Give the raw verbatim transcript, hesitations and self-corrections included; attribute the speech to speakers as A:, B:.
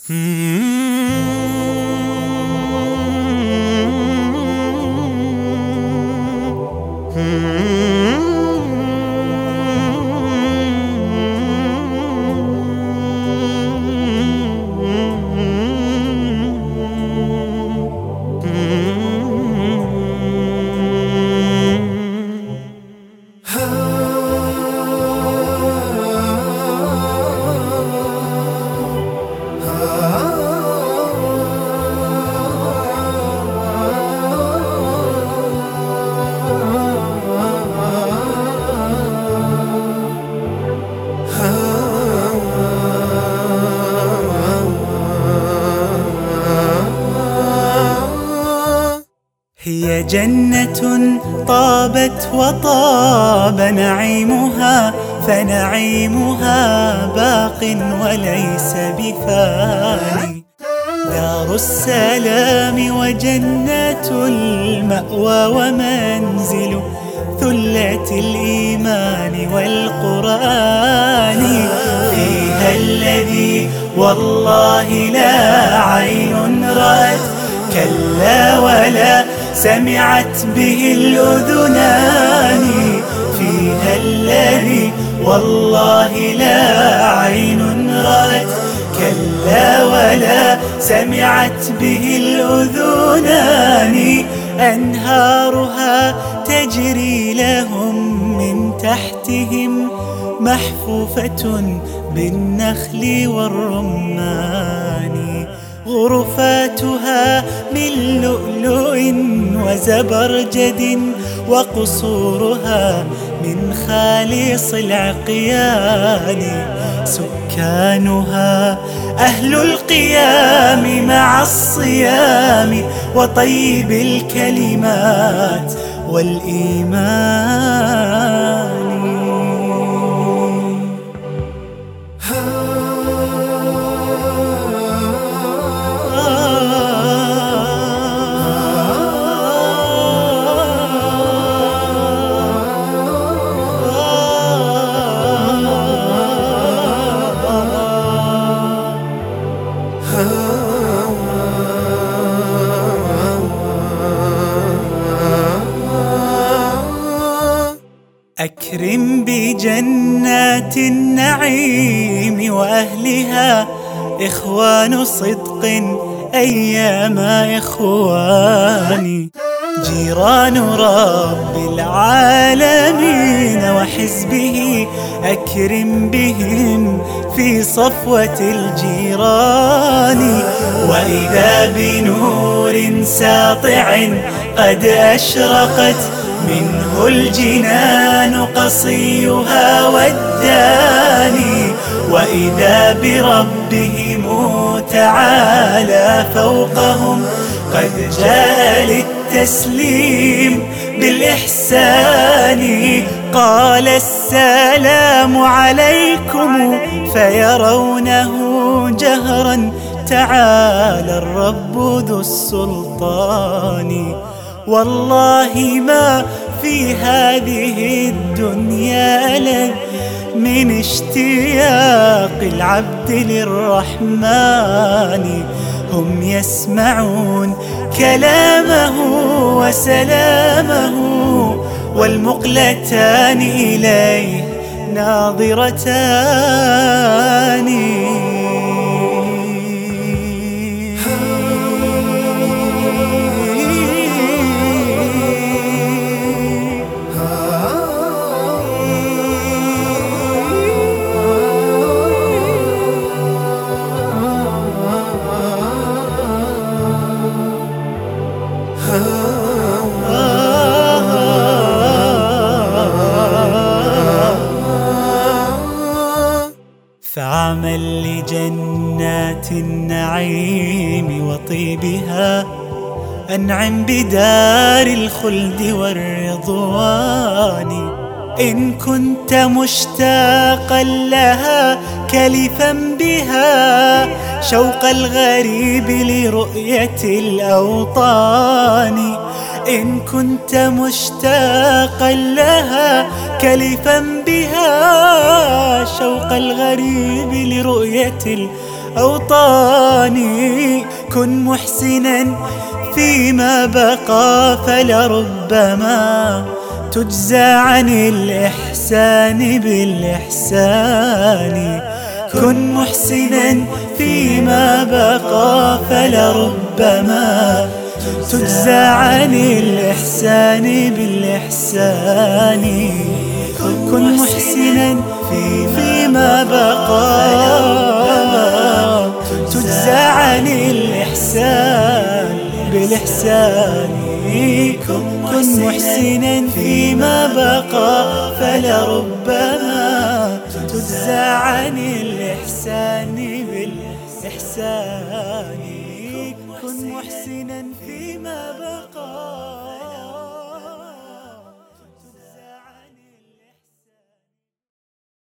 A: هي جنة طابت وطاب نعيمها، فنعيمها باق وليس بفاني. دار السلام وجنة المأوى ومنزل ثلة الإيمان والقرآن. فيها الذي والله لا عين رأت، كلا ولا سمعت به الأذنان. فيها الذي والله لا عين رأت، كلا ولا سمعت به الأذنان. أنهارها تجري لهم من تحتهم، محفوفة بالنخل والرمان. غرفاتها من لؤلؤ وزبرجد، وقصورها من خالص العقيان. سكانها أهل القيام مع الصيام، وطيب الكلمات والإيمان. أكرم بجنات النعيم وأهلها، إخوان صدق أيام إخواني. جيران رب العالمين وحزبه، أكرم بهم في صفوة الجيران. وإذا بنور ساطع قد أشرقت، منه الجنان قصيها والداني. وإذا بربهم تعالى فوقهم، قد جاء للتسليم بالإحسان. قال السلام عليكم، فيرونه جهرا تعالى الرب ذو السلطان. والله ما في هذه الدنيا ألذ من اشتياق العبد للرحمن. هم يسمعون كلامه وسلامه، والمقلتان إليه ناظرتان. فاعمل لجنات النعيم وطيبها، أنعم بدار الخلد والرضوان. إن كنت مشتاقا لها كلفا بها، شوق الغريب لرؤية الأوطان. إن كنت مشتاقا لها كلفا بها، شوق الغريب لرؤية أوطاني. كن محسنا فيما بقى فلربما تجزى عن الإحسان بالإحسان. كن محسنا فيما بقى فلربما تجزى عن الإحسان بالإحسان. كن محسنا فيما بقى تجزى عن الإحسان بالإحسان. كن محسنا فيما بقى فلربما تجزى عن الإحسان بالإحسان. كن محسنا فيما بقى